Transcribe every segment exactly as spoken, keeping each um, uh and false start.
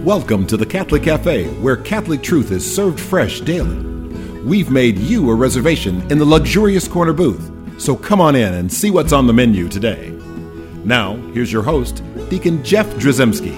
Welcome to the Catholic Cafe, where Catholic truth is served fresh daily. We've made you a reservation in the luxurious corner booth, so come on in and see what's on the menu today. Now, here's your host, Deacon Jeff Drzymski.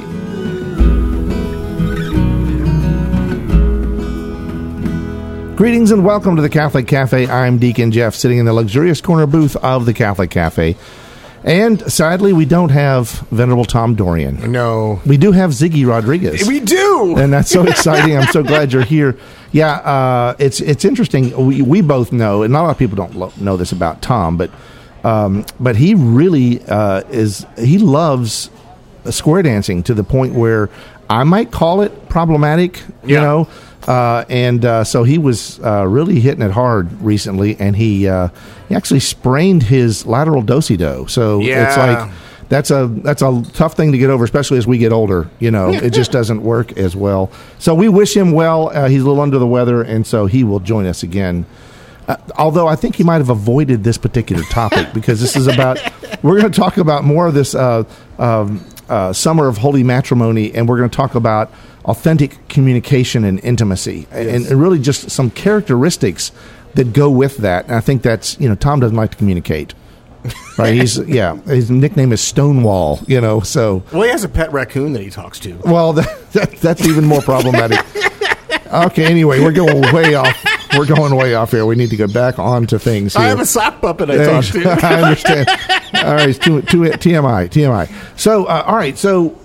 Greetings and welcome to the Catholic Cafe. I'm Deacon Jeff, sitting in the luxurious corner booth of the Catholic Cafe. And sadly, we don't have Venerable Tom Dorian. No. We do have Ziggy Rodriguez. We do! And that's so exciting. I'm so glad you're here. Yeah, uh, it's it's interesting. We, we both know, and not a lot of people don't lo- know this about Tom, but um, but he really uh, is, he loves square dancing to the point where I might call it problematic, you yeah. know. Uh, and uh, so he was uh, really hitting it hard recently, and he uh, he actually sprained his lateral do-si-do. So yeah. it's like that's a that's a tough thing to get over, especially as we get older. You know, it just doesn't work as well. So we wish him well. Uh, he's a little under the weather, and so he will join us again. Uh, although I think he might have avoided this particular topic because this is about we're going to talk about more of this uh, um, uh, summer of holy matrimony, and we're going to talk about authentic communication and intimacy, yes. and, and really just some characteristics that go with that. And I think that's, you know, Tom doesn't like to communicate, right? He's, yeah, his nickname is Stonewall, you know, so. Well, he has a pet raccoon that he talks to. Well, that, that, that's even more problematic. Okay, anyway, we're going way off. We're going way off here. We need to go back on to things here. I have a sock puppet I talk to. I understand. All right, too, too, T M I, T M I. So, uh, all right, so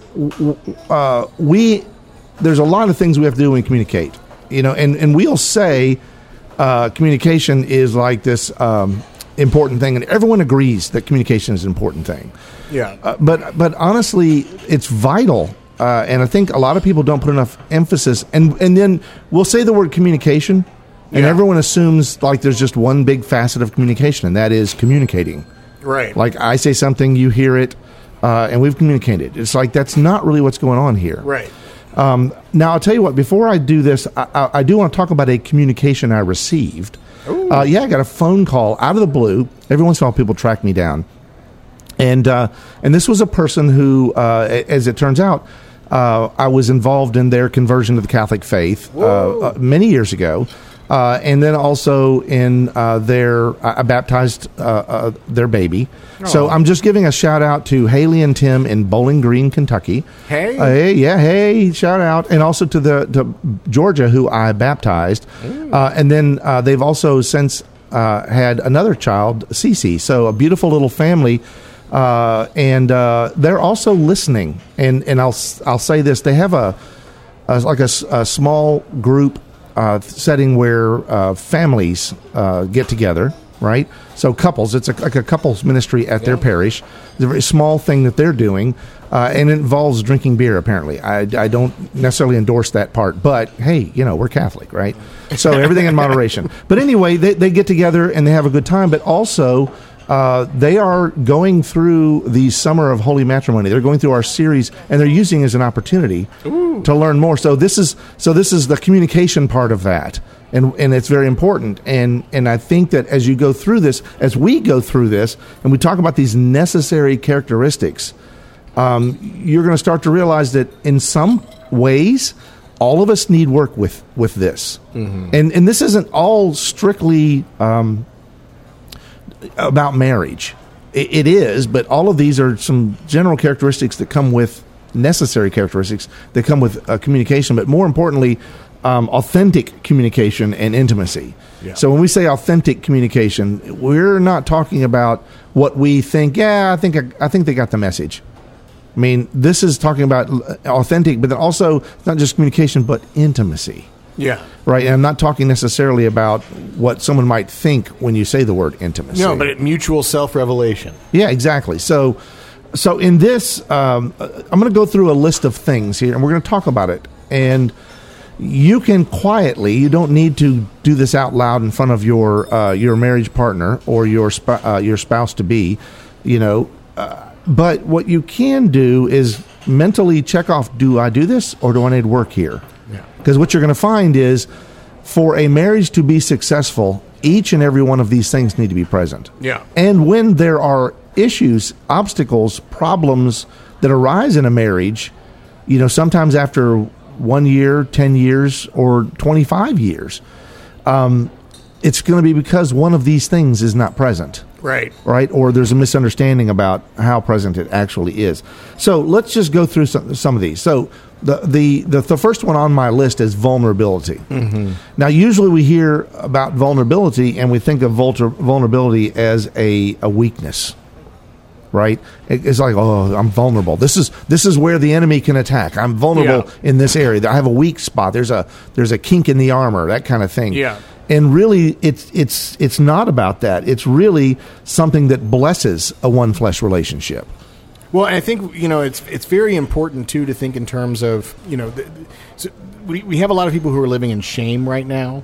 uh, we... there's a lot of things we have to do when we communicate, you know, and, and we'll say uh, communication is like this um, important thing, and everyone agrees that communication is an important thing. Yeah. Uh, but but honestly, it's vital, uh, and I think a lot of people don't put enough emphasis. And and then we'll say the word communication, and yeah. everyone assumes like there's just one big facet of communication, and that is communicating. Right. Like I say something, you hear it, uh, and we've communicated. It's like that's not really what's going on here. Right. Um, now, I'll tell you what, before I do this, I, I, I do want to talk about a communication I received. Uh, yeah, I got a phone call out of the blue. Every once in a while, people track me down. And uh, and this was a person who, uh, as it turns out, uh, I was involved in their conversion to the Catholic faith uh, uh, many years ago. Uh, and then also in uh, their, I baptized uh, uh, their baby. Aww. So I'm just giving a shout out to Haley and Tim in Bowling Green, Kentucky. Hey, uh, hey, yeah, hey, shout out, and also to the to Georgia, who I baptized, uh, and then uh, they've also since uh, had another child, Cece. So a beautiful little family, uh, and uh, they're also listening. And and I'll I'll say this: they have a, a like a, a small group. Uh, setting where uh, families uh, get together, right? So couples, it's a, like a couples ministry at yeah. their parish. It's a very small thing that they're doing, uh, and it involves drinking beer, apparently. I, I don't necessarily endorse that part, but hey, you know, we're Catholic, right? So everything in moderation. But anyway, they, they get together and they have a good time, but also uh, they are going through the Summer of Holy Matrimony. They're going through our series, and they're using it as an opportunity Ooh. to learn more. So this is so this is the communication part of that, and and it's very important. And and I think that as you go through this, as we go through this, and we talk about these necessary characteristics, um, you're going to start to realize that in some ways, all of us need work with with this, mm-hmm. and and this isn't all strictly Um, about marriage. It, it is, but all of these are some general characteristics that come with necessary characteristics that come with uh, communication, but more importantly, um, authentic communication and intimacy. Yeah. So when we say authentic communication, we're not talking about what we think, yeah, I think I, I think they got the message. I mean, this is talking about authentic, but then also not just communication, but intimacy. Yeah. Right. And I'm not talking necessarily about what someone might think when you say the word intimacy. No, but it, mutual self-revelation. Yeah, exactly. So so in this, um, I'm going to go through a list of things here, and we're going to talk about it. And you can quietly, you don't need to do this out loud in front of your uh, your marriage partner or your sp- uh, your spouse-to-be, you know. Uh, but what you can do is mentally check off, do I do this or do I need work here? Because what you're going to find is, for a marriage to be successful, each and every one of these things need to be present. Yeah. And when there are issues, obstacles, problems that arise in a marriage, you know, sometimes after one year, ten years, or twenty-five years, um, it's going to be because one of these things is not present. Right. Right? Or there's a misunderstanding about how present it actually is. So let's just go through some, some of these. So the, the, the, the first one on my list is vulnerability. Mm-hmm. Now, usually we hear about vulnerability and we think of vulner, vulnerability as a, a weakness. Right? It's like, oh, I'm vulnerable. This is this is where the enemy can attack. I'm vulnerable yeah. in this area. I have a weak spot. There's a there's a kink in the armor, that kind of thing. Yeah. And really, it's it's it's not about that. It's really something that blesses a one flesh relationship. Well, I think, you know, it's it's very important too to think in terms of, you know, the, so we we have a lot of people who are living in shame right now,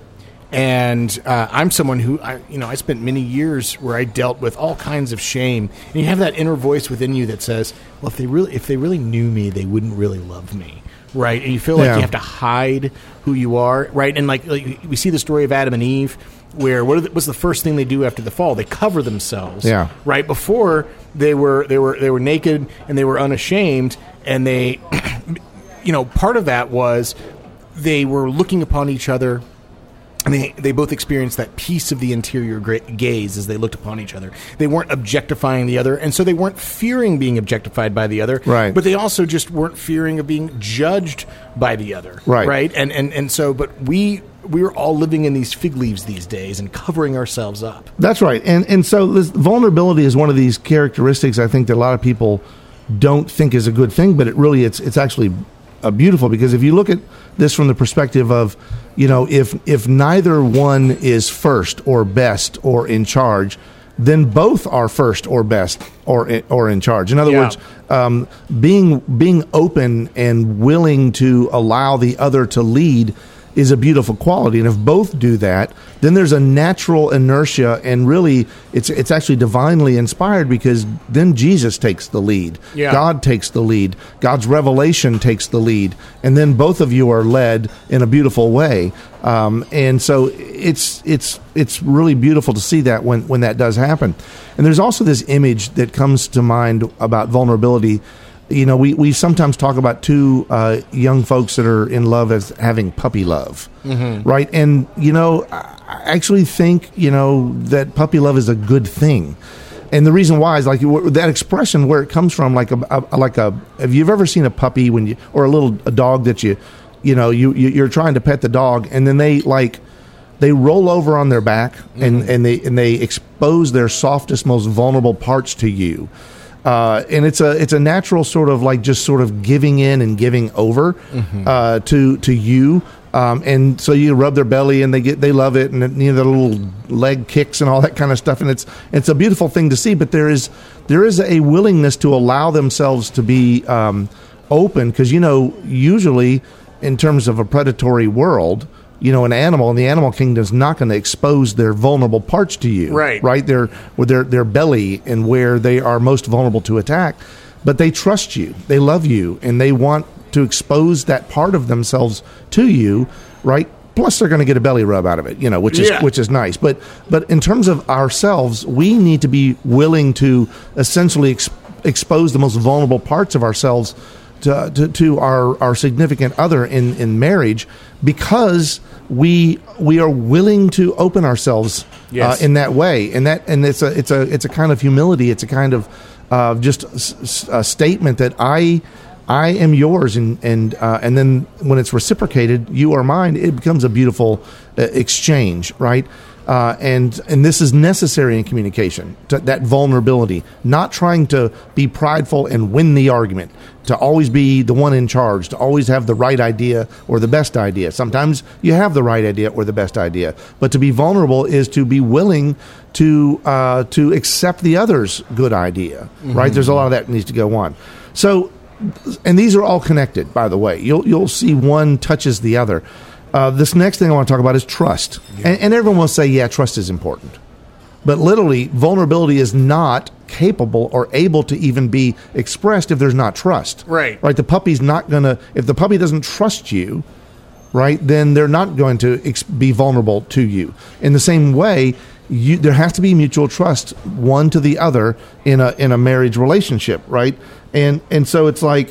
and uh, I'm someone who I you know I spent many years where I dealt with all kinds of shame, and you have that inner voice within you that says, well, if they really if they really knew me, they wouldn't really love me. Right, and you feel like yeah. you have to hide who you are, right? And like, like we see the story of Adam and Eve, where what the, what's the first thing they do after the fall? They cover themselves. Yeah. Right before they were they were they were naked and they were unashamed, and they, you know, part of that was they were looking upon each other. And they, they both experienced that peace of the interior gra- gaze as they looked upon each other. They weren't objectifying the other, and so they weren't fearing being objectified by the other. Right. But they also just weren't fearing of being judged by the other. Right. Right. And and, and so, but we we're all living in these fig leaves these days and covering ourselves up. That's right. And and so this vulnerability is one of these characteristics I think that a lot of people don't think is a good thing, but it really it's it's actually uh, beautiful, because if you look at this from the perspective of, you know, if if neither one is first or best or in charge, then both are first or best or or in charge. In other yeah. words, um, being being open and willing to allow the other to lead is a beautiful quality. And if both do that, then there's a natural inertia, and really it's it's actually divinely inspired, because then Jesus takes the lead. Yeah. God takes the lead. God's revelation takes the lead. And then both of you are led in a beautiful way. Um, and so it's it's it's really beautiful to see that when, when that does happen. And there's also this image that comes to mind about vulnerability. You know, we, we sometimes talk about two uh, young folks that are in love as having puppy love, mm-hmm. right? And, you know, I actually think, you know, that puppy love is a good thing. And the reason why is like that expression where it comes from, like a, a like a, have you ever seen a puppy when you, or a little a dog that you, you know, you, you you're trying to pet the dog, and then they like, they roll over on their back, mm-hmm. and, and they and they expose their softest, most vulnerable parts to you. Uh, and it's a it's a natural sort of like just sort of giving in and giving over mm-hmm. uh, to to you, um, and so you rub their belly and they get they love it, and you know, the little leg kicks and all that kind of stuff, and it's it's a beautiful thing to see. But there is there is a willingness to allow themselves to be um, open, because you know, usually in terms of a predatory world, you know, an animal in the animal kingdom is not going to expose their vulnerable parts to you, right? Right, their with their their belly and where they are most vulnerable to attack. But they trust you, they love you, and they want to expose that part of themselves to you, right? Plus, they're going to get a belly rub out of it, you know, which is yeah. which is nice. But but in terms of ourselves, we need to be willing to essentially ex- expose the most vulnerable parts of ourselves to to, to our, our significant other in, in marriage, because we we are willing to open ourselves yes. uh, in that way, and that and it's a it's a it's a kind of humility. It's a kind of uh, just a, a statement that I I am yours, and and uh, and then when it's reciprocated, you are mine. It becomes a beautiful uh, exchange, right? Uh, and and this is necessary in communication, to, that vulnerability, not trying to be prideful and win the argument, to always be the one in charge, to always have the right idea or the best idea. Sometimes you have the right idea or the best idea, but to be vulnerable is to be willing to uh, to accept the other's good idea, mm-hmm. right? There's a lot of that needs to go on. So, and these are all connected, by the way. You'll you'll see one touches the other. Uh, this next thing I want to talk about is trust. Yeah. And, and everyone will say, yeah, trust is important. But literally, vulnerability is not capable or able to even be expressed if there's not trust. Right. Right. The puppy's not going to, if the puppy doesn't trust you, right, then they're not going to ex- be vulnerable to you. In the same way, you, there has to be mutual trust, one to the other, in a in a marriage relationship, right? And and so it's like,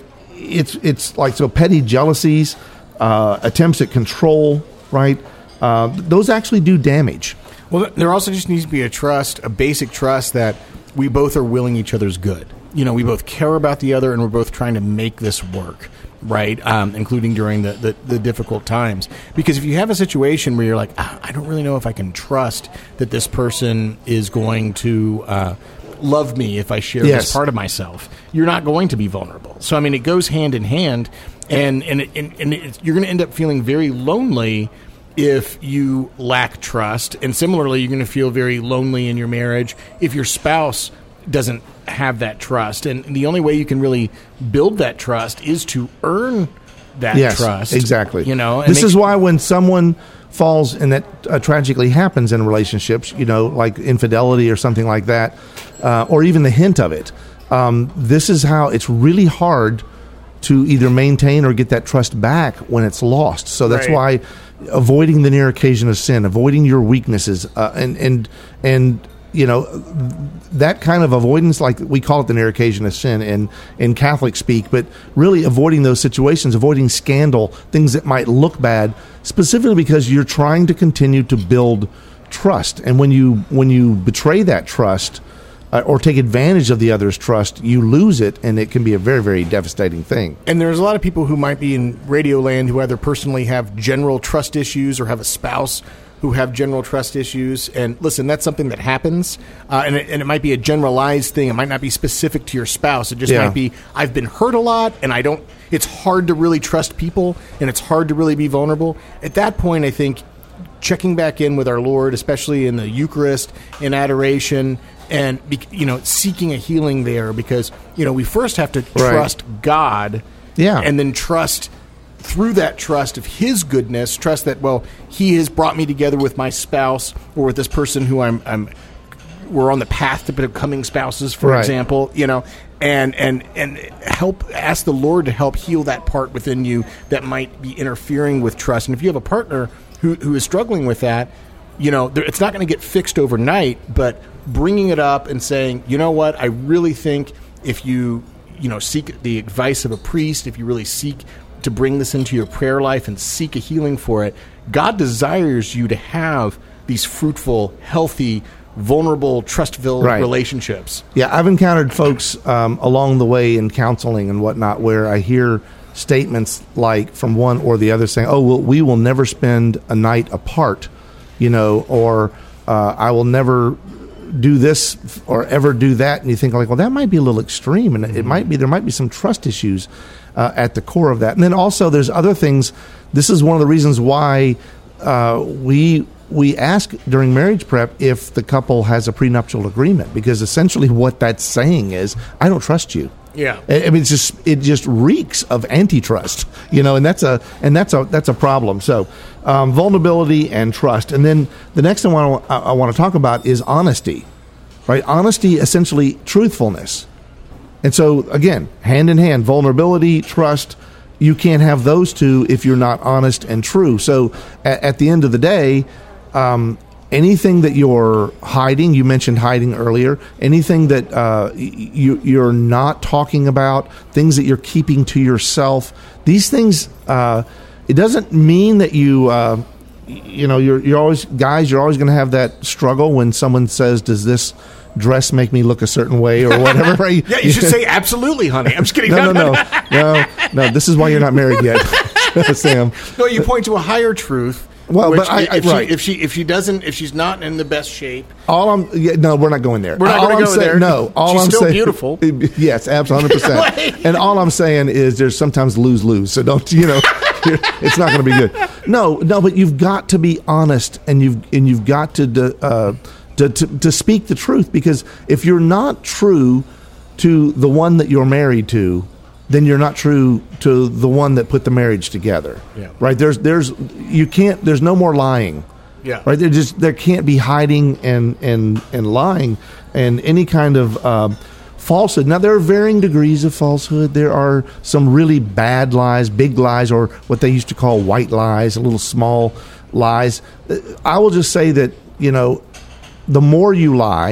it's it's like so petty jealousies, uh, attempts at control, right? Uh, those actually do damage. Well, there also just needs to be a trust, a basic trust that we both are willing each other's good. You know, we both care about the other, and we're both trying to make this work, right? Um, including during the, the, the difficult times. Because if you have a situation where you're like, ah, I don't really know if I can trust that this person is going to uh, love me if I share yes. this part of myself, you're not going to be vulnerable. So, I mean, it goes hand in hand, and, and, it, and, and it, you're going to end up feeling very lonely if you lack trust. And similarly, you're going to feel very lonely in your marriage if your spouse doesn't have that trust. And the only way you can really build that trust is to earn that yes, trust. Exactly. You know, and this make, is why when someone falls, and that uh, tragically happens in relationships, you know, like infidelity or something like that, uh, or even the hint of it, um, this is how it's really hard to either maintain or get that trust back when it's lost. So that's right. why avoiding the near occasion of sin, avoiding your weaknesses, uh, and and and you know, that kind of avoidance, like we call it the near occasion of sin in in Catholic speak, but really avoiding those situations, avoiding scandal, things that might look bad, specifically because you're trying to continue to build trust. And when you when you betray that trust, Uh, or take advantage of the other's trust, you lose it, and it can be a very, very devastating thing. And there's a lot of people who might be in radio land who either personally have general trust issues or have a spouse who have general trust issues. And listen, that's something that happens, uh, and, it, and it might be a generalized thing. It might not be specific to your spouse. It just Yeah. might be, I've been hurt a lot, and I don't. It's hard to really trust people, and it's hard to really be vulnerable. At that point, I think checking back in with our Lord, especially in the Eucharist, in adoration, and, you know, seeking a healing there, because, you know, we first have to trust right. God, yeah, and then trust through that trust of His goodness, trust that, well, He has brought me together with my spouse or with this person who I'm, I'm we're on the path to becoming spouses, for right. example, you know, and, and, and help, ask the Lord to help heal that part within you that might be interfering with trust. And if you have a partner who, who is struggling with that, you know, it's not going to get fixed overnight, but bringing it up and saying, you know what, I really think if you, you know, seek the advice of a priest, if you really seek to bring this into your prayer life and seek a healing for it, God desires you to have these fruitful, healthy, vulnerable, trust-filled right. relationships. Yeah, I've encountered folks um, along the way in counseling and whatnot where I hear statements like from one or the other saying, oh, well, we will never spend a night apart, you know, or uh, I will never do this or ever do that. And you think like, well, that might be a little extreme, and mm-hmm. it might be, there might be some trust issues uh, at the core of that. And then also there's other things. This is one of the reasons why uh, we we ask during marriage prep if the couple has a prenuptial agreement, because essentially what that's saying is, I don't trust you. Yeah, I mean, it's just it just reeks of antitrust, you know, and that's a and that's a that's a problem. So, um, vulnerability and trust, and then the next one I want, I want to talk about is honesty, right? Honesty, essentially truthfulness, and so again, hand in hand, vulnerability, trust. You can't have those two if you're not honest and true. So, at, at the end of the day, um, anything that you're hiding, you mentioned hiding earlier, anything that uh, you, you're not talking about, things that you're keeping to yourself, these things, uh, it doesn't mean that you, uh, you know, you're, you're always, guys, you're always going to have that struggle when someone says, does this dress make me look a certain way or whatever? Right? Yeah, you should say absolutely, honey. I'm just kidding. No, no, no, no, no. This is why you're not married yet, Sam. No, you point to a higher truth. Well, Which, but I, if, right. she, if she if she doesn't if she's not in the best shape, all I'm yeah, no, we're not going there. We're not all going to go saying, there. No, all she's I'm still saying, beautiful. Yes, absolutely, one hundred percent. And all I'm saying is, there's sometimes lose lose. So don't you know? It's not going to be good. No, no, but you've got to be honest, and you've and you've got to uh, to, to to speak the truth, because if you're not true to the one that you're married to, then you're not true to the one that put the marriage together. Yeah. Right? There's there's you can't there's no more lying. Yeah. Right? There just there can't be hiding and and and lying and any kind of um, falsehood. Now, there are varying degrees of falsehood. There are some really bad lies, big lies, or what they used to call white lies, little small lies. I will just say that, you know, the more you lie,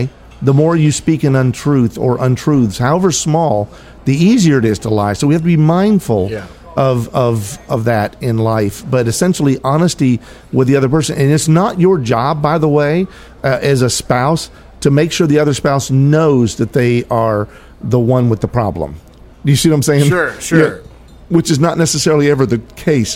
the more you speak an untruth or untruths, however small, the easier it is to lie. So we have to be mindful Yeah. of of of that in life. But essentially, honesty with the other person, and it's not your job, by the way, uh, as a spouse, to make sure the other spouse knows that they are the one with the problem. Do you see what I'm saying? Sure, sure. Yeah. Which is not necessarily ever the case.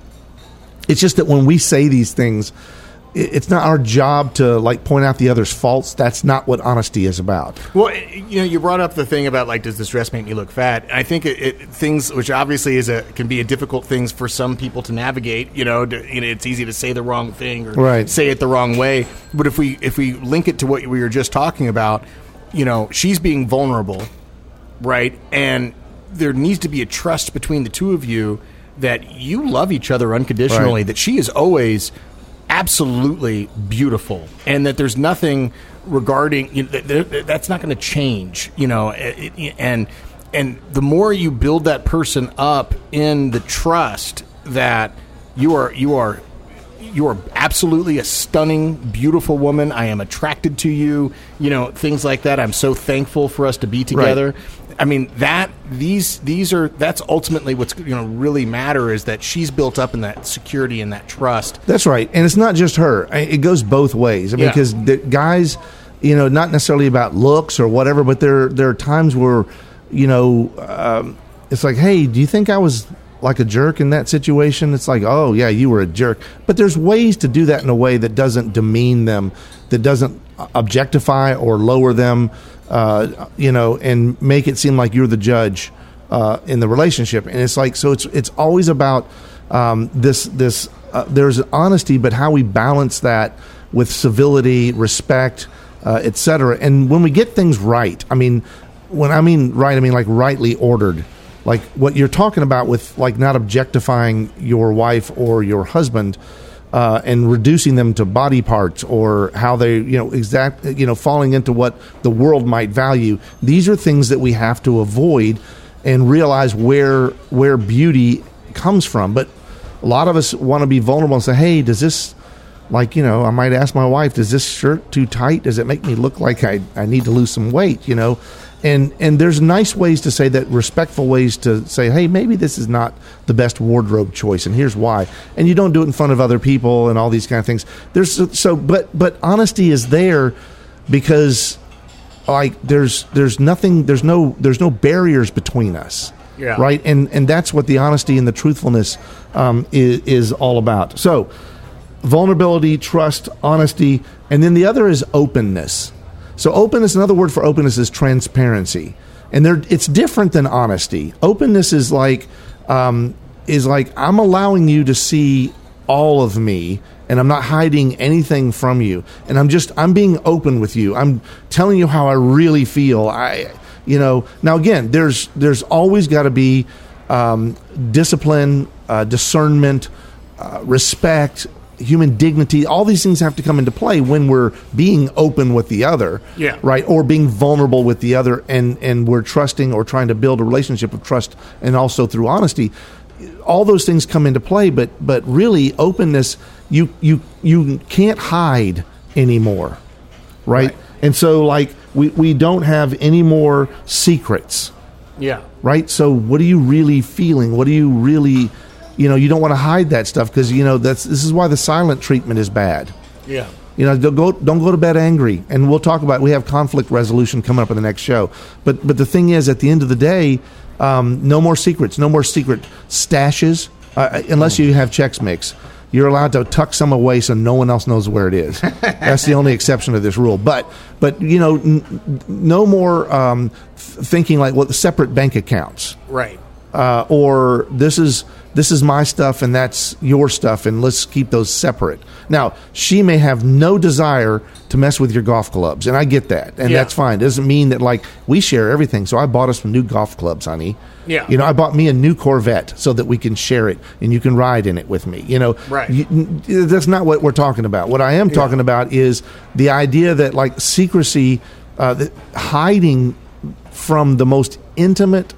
It's just that when we say these things, it's not our job to like point out the other's faults. That's not what honesty is about. Well, you know, you brought up the thing about like, does this dress make me look fat? I think it, it things which obviously is a can be a difficult things for some people to navigate. You know, to, you know, it's easy to say the wrong thing or Right. say it the wrong way. But if we if we link it to what we were just talking about, you know, she's being vulnerable, right? And there needs to be a trust between the two of you that you love each other unconditionally. Right. That she is always absolutely beautiful, and that there's nothing regarding you know, that, that, that's not going to change. You know, it, it, and and the more you build that person up in the trust that you are you are you are absolutely a stunning, beautiful woman. I am attracted to you. You know, things like that. I'm so thankful for us to be together. Right. I mean, that these these are that's ultimately what's you know really matter is that she's built up in that security and that trust. That's right, and it's not just her. It goes both ways. I mean, Yeah. because the guys, you know, not necessarily about looks or whatever, but there there are times where, you know, um, it's like, hey, do you think I was like a jerk in that situation? It's like, oh yeah, you were a jerk. But there's ways to do that in a way that doesn't demean them, that doesn't objectify or lower them. Uh, you know, and make it seem like you're the judge uh, in the relationship. And it's like, so it's it's always about um, this, this uh, there's honesty, but how we balance that with civility, respect, uh, et cetera. And when we get things right, I mean, when I mean right, I mean like rightly ordered, like what you're talking about with like not objectifying your wife or your husband, Uh, and reducing them to body parts or how they, you know, exact, you know, falling into what the world might value. These are things that we have to avoid and realize where where beauty comes from. But a lot of us want to be vulnerable and say, "Hey, does this, like, you know, I might ask my wife, does this shirt too tight? Does it make me look like I, I need to lose some weight?" You know, and and there's nice ways to say that, respectful ways to say, "Hey, maybe this is not the best wardrobe choice, and here's why." And you don't do it in front of other people and all these kind of things. There's so, but but honesty is there because, like, there's there's nothing, there's no there's no barriers between us, Yeah. right? And and that's what the honesty and the truthfulness um, is is all about. So, vulnerability, trust, honesty, and then the other is openness. So openness, another word for openness is transparency. And there, it's different than honesty. Openness is like, um, is like I'm allowing you to see all of me, and I'm not hiding anything from you. And I'm just, I'm being open with you. I'm telling you how I really feel. I, you know, now again, there's, there's always got to be um, discipline, uh, discernment, uh, respect, human dignity. All these things have to come into play when we're being open with the other, Yeah. right? Or being vulnerable with the other, and and we're trusting or trying to build a relationship of trust, and also through honesty. All those things come into play, but but really openness, you you you can't hide anymore, right? Right. And so like we we don't have any more secrets, Yeah. right? So what are you really feeling? What are you really, you know, you don't want to hide that stuff because, you know, that's this is why the silent treatment is bad. Yeah. You know, don't go don't go to bed angry. And we'll talk about, we have conflict resolution coming up in the next show. But but the thing is, at the end of the day, um, no more secrets, no more secret stashes, uh, unless you have Chex Mix. You're allowed to tuck some away so no one else knows where it is. That's the only exception to this rule. But but you know, n- no more um, th- thinking like, well, separate bank accounts. Right. Uh, or this is this is my stuff and that's your stuff, and let's keep those separate. Now, she may have no desire to mess with your golf clubs, and I get that, and Yeah. that's fine. It doesn't mean that, like, we share everything. So I bought us some new golf clubs, honey. Yeah. You know, I bought me a new Corvette so that we can share it, and you can ride in it with me. You know, Right. you, n- that's not what we're talking about. What I am talking about is the idea that, like, secrecy, uh, that hiding from the most intimate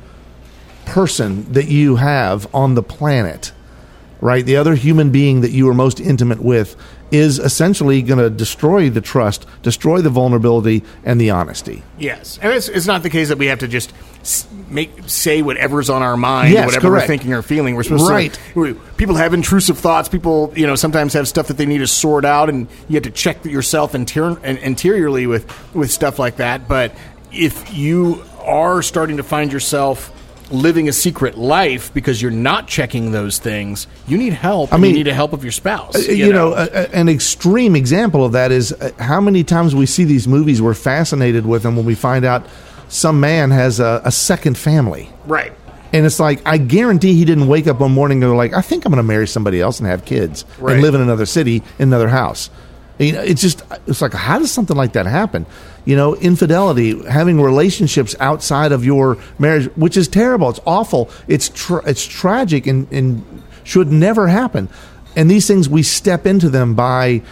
person that you have on the planet, right? The other human being that you are most intimate with, is essentially going to destroy the trust, destroy the vulnerability, and the honesty. Yes, and it's, it's not the case that we have to just make say whatever's on our mind, yes, whatever correct. we're thinking or feeling. We're supposed right. to. People have intrusive thoughts. People, you know, sometimes have stuff that they need to sort out, and you have to check yourself inter- interiorly with with stuff like that. But if you are starting to find yourself living a secret life because you're not checking those things, you need help. I and mean, you need the help of your spouse. Uh, You, you know, know, a, a, an extreme example of that is uh, how many times we see these movies, we're fascinated with them when we find out some man has a, a second family. right? And it's like, I guarantee he didn't wake up one morning and go like, I think I'm going to marry somebody else and have kids Right. and live in another city, in another house. You know, it's just, it's like, how does something like that happen? You know, infidelity, having relationships outside of your marriage, which is terrible. It's awful. It's tra- it's tragic and, and should never happen. And these things, we step into them by,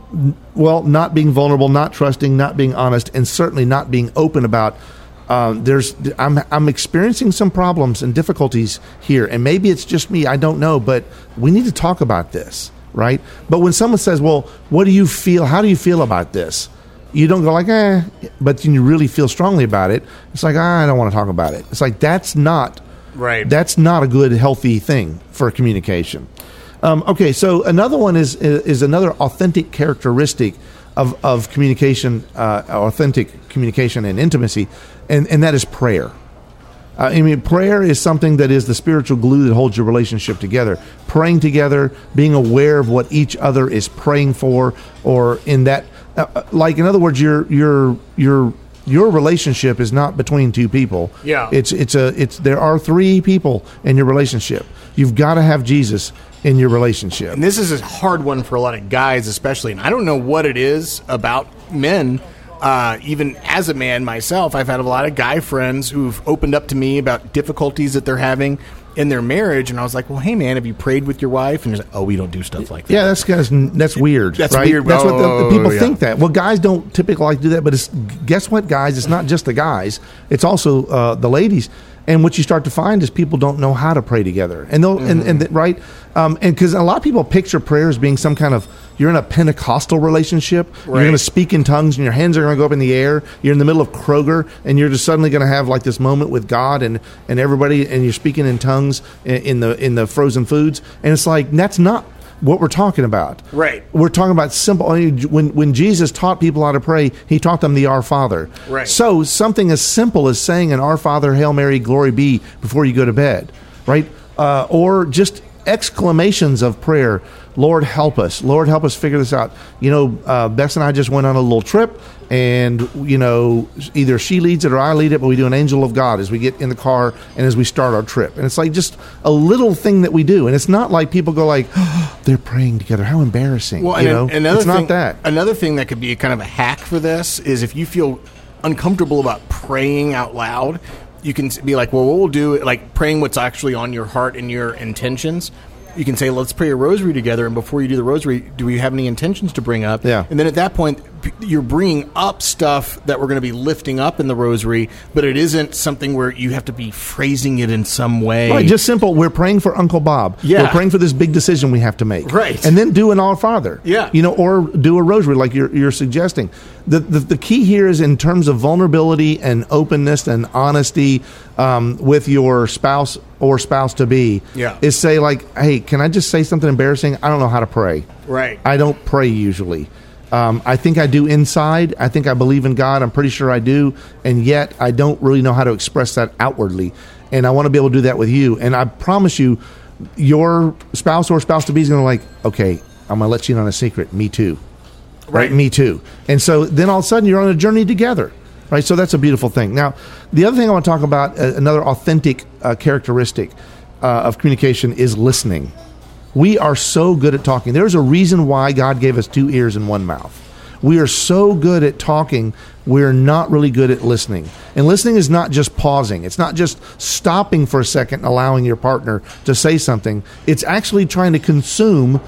well, not being vulnerable, not trusting, not being honest, and certainly not being open about. Um, there's, I'm, I'm experiencing some problems and difficulties here, and maybe it's just me. I don't know, but we need to talk about this, right? But when someone says, "Well, what do you feel? How do you feel about this?" You don't go like, "Eh," but you really feel strongly about it. It's like, ah, I don't want to talk about it. It's like that's not Right. That's not a good, healthy thing for communication. Um, okay, so another one is is another authentic characteristic of of communication, uh, authentic communication and intimacy, and and that is prayer. Uh, I mean, prayer is something that is the spiritual glue that holds your relationship together. Praying together, being aware of what each other is praying for, or in that, uh, like in other words, your your your your relationship is not between two people. Yeah. it's it's a it's there are three people in your relationship. You've got to have Jesus in your relationship. And this is a hard one for a lot of guys, especially. And I don't know what it is about men. Uh, even as a man myself, I've had a lot of guy friends who've opened up to me about difficulties that they're having in their marriage. And I was like, well, hey, man, have you prayed with your wife? And they're like, oh, we don't do stuff like that. Yeah, that's that's, that's weird. That's right? weird. That's what the, the Oh, people yeah. think that. Well, guys don't typically like to do that, but it's, guess what, guys? It's not just the guys. It's also uh, the ladies. And what you start to find is people don't know how to pray together, and they'll mm-hmm. and, and the, right, um, and because a lot of people picture prayer as being some kind of, you're in a Pentecostal relationship, Right. you're going to speak in tongues, and your hands are going to go up in the air. You're in the middle of Kroger, and you're just suddenly going to have like this moment with God and, and everybody, and you're speaking in tongues in, in the in the frozen foods, and it's like that's not what we're talking about. Right. We're talking about simple. When when Jesus taught people how to pray, he taught them the Our Father. Right. So something as simple as saying an Our Father, Hail Mary, Glory be before you go to bed, right? Uh, or just exclamations of prayer. Lord, help us. Lord, help us figure this out. You know, uh, Bess and I just went on a little trip, and, you know, either she leads it or I lead it, but we do an angel of God as we get in the car and as we start our trip. And it's like just a little thing that we do. And it's not like people go like, oh, they're praying together. How embarrassing. Well, you and know, another it's thing, not that. Another thing that could be kind of a hack for this is if you feel uncomfortable about praying out loud, you can be like, well, what we'll do, like praying what's actually on your heart and your intentions. You can say, let's pray a rosary together, and before you do the rosary, do we have any intentions to bring up? Yeah. And then at that point, p- you're bringing up stuff that we're going to be lifting up in the rosary, but it isn't something where you have to be phrasing it in some way. Right, just simple. We're praying for Uncle Bob. Yeah. We're praying for this big decision we have to make. Right. And then do an Our Father. Yeah. You know, or do a rosary like you're, you're suggesting. The, the the key here is in terms of vulnerability and openness and honesty um, with your spouse or spouse to be. Yeah. Is say like, hey, can I just say something embarrassing? I don't know how to pray. Right. I don't pray usually. Um, I think I do inside. I think I believe in God. I'm pretty sure I do. And yet I don't really know how to express that outwardly. And I want to be able to do that with you. And I promise you, your spouse or spouse to be is going to like, okay, I'm going to let you in on a secret. Me too. Right. Me too. And so then all of a sudden you're on a journey together. Right. So that's a beautiful thing. Now, the other thing I want to talk about, uh, another authentic uh, characteristic uh, of communication is listening. We are so good at talking. There's a reason why God gave us two ears and one mouth. We are so good at talking, we're not really good at listening. And listening is not just pausing. It's not just stopping for a second and allowing your partner to say something. It's actually trying to consume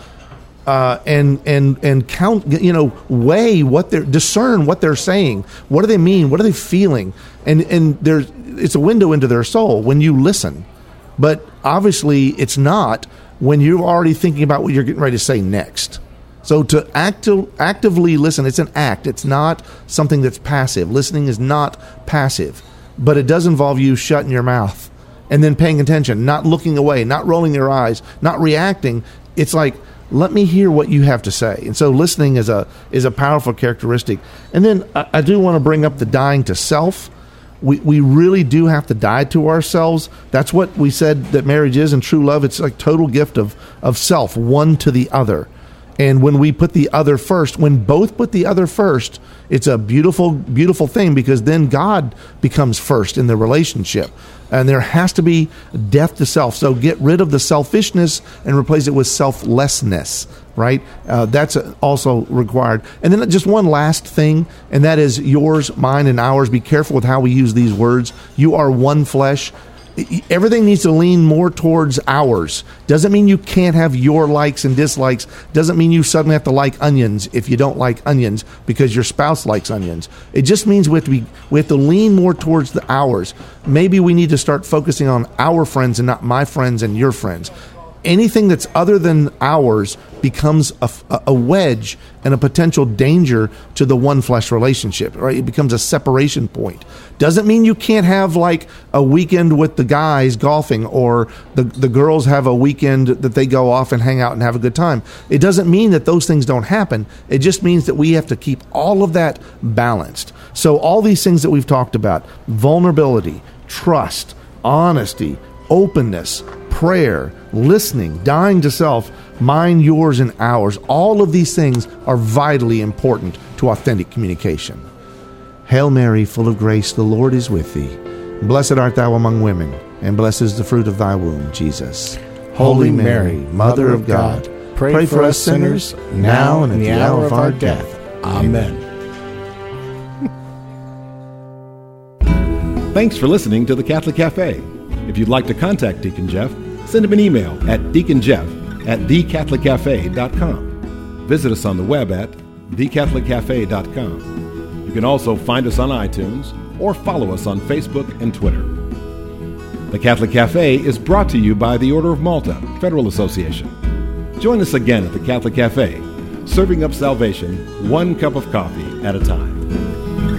uh, and and and count, you know, weigh what they're, discern what they're saying. What do they mean? What are they feeling? And and there's it's a window into their soul when you listen. But obviously it's not when you're already thinking about what you're getting ready to say next. So to acti- actively listen, it's an act. It's not something that's passive. Listening is not passive, but it does involve you shutting your mouth and then paying attention, not looking away, not rolling your eyes, not reacting. It's like, let me hear what you have to say. And so listening is a is a powerful characteristic. And then I, I do want to bring up the dying to self. We we really do have to die to ourselves. That's what we said that marriage is and true love. It's like total gift of, of self, one to the other. And when we put the other first, when both put the other first, it's a beautiful, beautiful thing, because then God becomes first in the relationship. And there has to be death to self. So get rid of the selfishness and replace it with selflessness, right? Uh, that's also required. And then just one last thing, and that is yours, mine, and ours. Be careful with how we use these words. You are one flesh. Everything needs to lean more towards ours. Doesn't mean you can't have your likes and dislikes. Doesn't mean you suddenly have to like onions if you don't like onions because your spouse likes onions. It just means we have to be, we have to lean more towards the ours. Maybe we need to start focusing on our friends and not my friends and your friends. Anything that's other than ours becomes a, a wedge and a potential danger to the one flesh relationship, right? It becomes a separation point. Doesn't mean you can't have like a weekend with the guys golfing, or the, the girls have a weekend that they go off and hang out and have a good time. It doesn't mean that those things don't happen. It just means that we have to keep all of that balanced. So all these things that we've talked about, vulnerability, trust, honesty, openness, prayer, listening, dying to self, mine, yours, and ours. All of these things are vitally important to authentic communication. Hail Mary, full of grace, the Lord is with thee. Blessed art thou among women, and blessed is the fruit of thy womb, Jesus. Holy Mary, Mother of God, pray, pray for us sinners, now and at the hour of our death. Amen. Thanks for listening to the Catholic Cafe. If you'd like to contact Deacon Jeff, send him an email at deaconjeff at the catholic cafe dot com. Visit us on the web at the catholic cafe dot com. You can also find us on iTunes or follow us on Facebook and Twitter. The Catholic Cafe is brought to you by the Order of Malta Federal Association. Join us again at the Catholic Cafe, serving up salvation one cup of coffee at a time.